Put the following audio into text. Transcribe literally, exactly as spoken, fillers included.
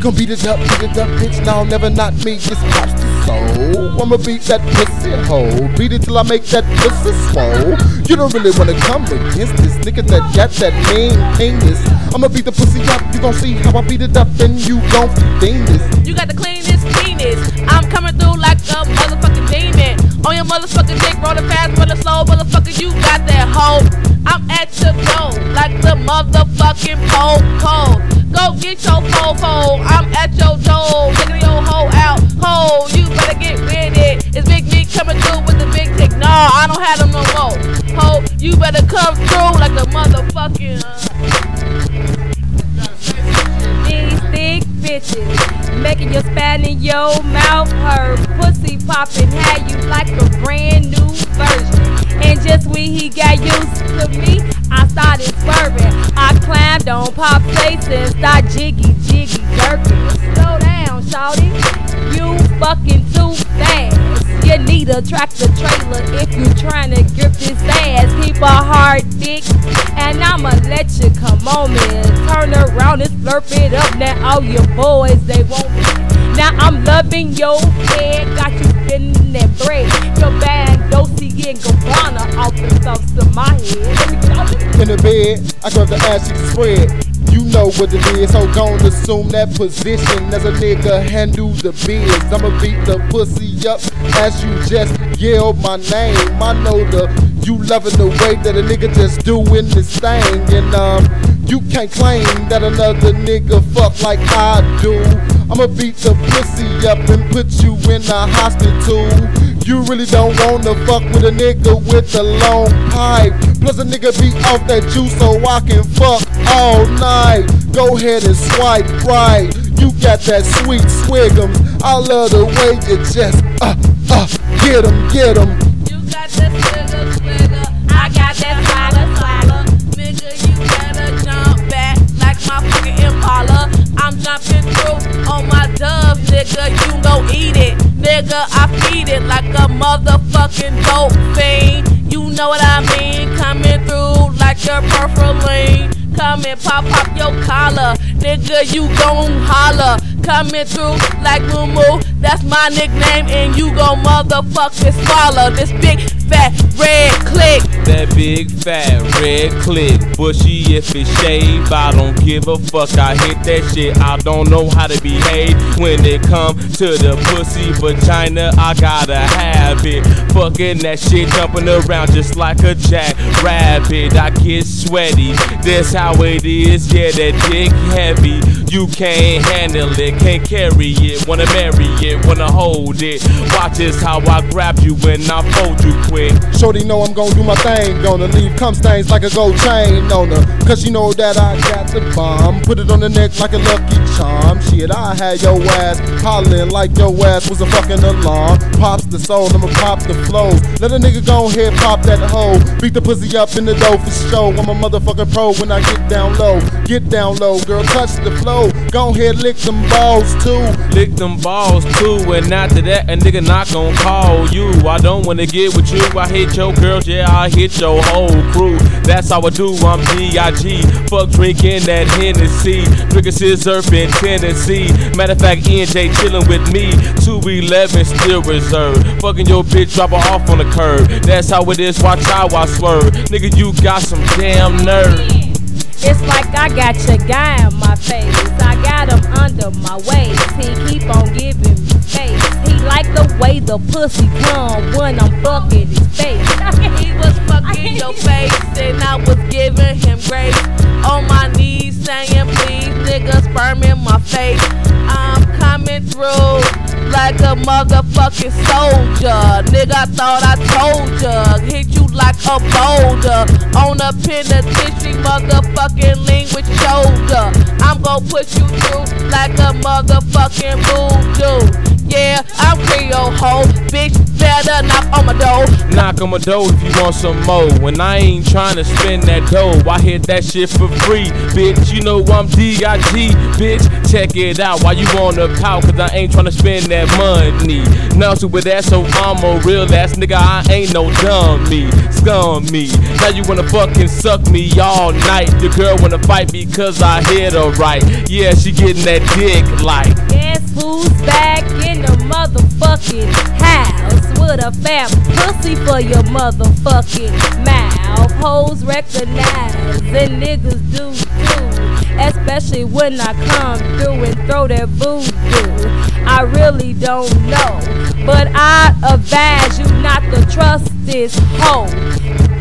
gon' beat it up, beat it up, bitch. Now never not me, it's pops the soul. I'ma beat that pussy hoe, beat it till I make that pussy swole. You don't really wanna come against this nigga that got that mean penis. I'ma beat the pussy up, you gon' see how I beat it up, and you gon' fiend this. You got the cleanest penis. I'm coming through like a motherfucking demon. On your motherfucking dick, rollin' fast, rollin' slow, motherfucker, you got that hoe. I'm at your door like the motherfucking po-po. Go get your po-po, I'm at your door, taking your hoe out. Ho, you better get with it. It's Big Me coming through with the big dick. Nah, I don't have them no more. Ho, you better come through like the motherfucking uh. These thick bitches making your spat in your mouth hurt. Pussy popping had you like a brand new version. And just when he got used to me, I started swerving. I climbed on pop face and started jiggy jiggy jerking. Slow down, shawty, you fucking too fast. You need a tractor trailer if you tryna grip this ass. Keep a hard dick, and I'ma let you come on, man. Turn around and slurp it up. Now all your boys, they want me. Now I'm loving your head, got you spinning that bread. Your bag, Dolce and Gabbana, off the tops of my head. In the bed, I grab the ass you can spread. You know what it is, so gon' assume that position as a nigga handle the biz. I'ma beat the pussy up as you just yell my name. I know the you loving the way that a nigga just doing this thing, and um you can't claim that another nigga fuck like I do. I'ma beat the pussy up and put you in the hospital. You really don't wanna fuck with a nigga with a long pipe. Plus a nigga be off that juice so I can fuck all night. Go ahead and swipe right. You got that sweet swig'em. I love the way you just uh uh get 'em, get 'em. You got that swigger, swigger. I got that swagger, swagger. Nigga, you better jump back like my fucking Impala. I'm jumping through on my dove, nigga. You gon' eat it, nigga. I feed it like a motherfucking dope fiend. You know what I mean? Coming through like your purfling. Come and pop, pop your collar, nigga. You gon' holler. Coming through like Moo Moo, that's my nickname, and you gon' motherfucking swallow this big fat red click. That big fat red click, bushy if it's shaved. I don't give a fuck, I hit that shit. I don't know how to behave when it come to the pussy vagina. I gotta have it. Fucking that shit, jumping around just like a jackrabbit. I get sweaty, that's how it is. Yeah, that dick heavy, you can't handle it, can't carry it. Wanna marry it, wanna hold it. Watch this how I grab you when I fold you quick. Shorty know I'm gon' do my thing, gonna leave cum stains like a gold chain on her. Cause she know that I got the bomb. Put it on the neck like a lucky charm. Shit, I had your ass hollering like your ass was a fucking alarm. Pops the soul, I'ma pop the flows. Let a nigga go ahead, pop that hoe. Beat the pussy up in the dough for show. I'm a motherfucking pro when I get down low. Get down low, girl, touch the flow. Go ahead, lick them balls too. Lick them balls too, and after that, a nigga not gon' call you. I don't wanna get with you, I hit your girls, yeah, I hit your whole crew. That's how I do, I'm D I G. Fuck drinking that Hennessy, drinking scissor in Tennessee. Matter of fact, E N J chillin' with me, two eleven still reserved. Fucking your bitch, drop her off on the curb. That's how it is, watch how I swerve. Nigga, you got some damn nerve. It's like I got your guy in my face. I got him under my waist. He keep on giving me space. He like the way the pussy come when I'm fucking his face. He was fucking your face and I was giving him grace. On my knees saying please, nigga, sperm in my face. I'm coming through like a motherfucking soldier. Nigga, I thought I told ya. Hit you like a boulder on a penitentiary motherfucking lean with shoulder. I'm gon' put you through like a motherfucking voodoo. Yeah, I'm Creole hoe, bitch. better knock on my door. Knock on my door if you want some more. When I ain't trying to spend that dough, I hit that shit for free, bitch. You know I'm D I G, bitch. Check it out. Why you wanna pout? Cause I ain't trying to spend that money. Now to with that, so I'm a real ass nigga. I ain't no dummy, scum me. Now you wanna fucking suck me all night. Your girl wanna fight because I hit her right. Yeah, she getting that dick like. Guess who's back in the motherfucking house with a fat pussy for your motherfucking mouth? Hoes recognize and niggas do too, especially when I come through and throw that voodoo. I really don't know, but I advise you not to trust this hoe.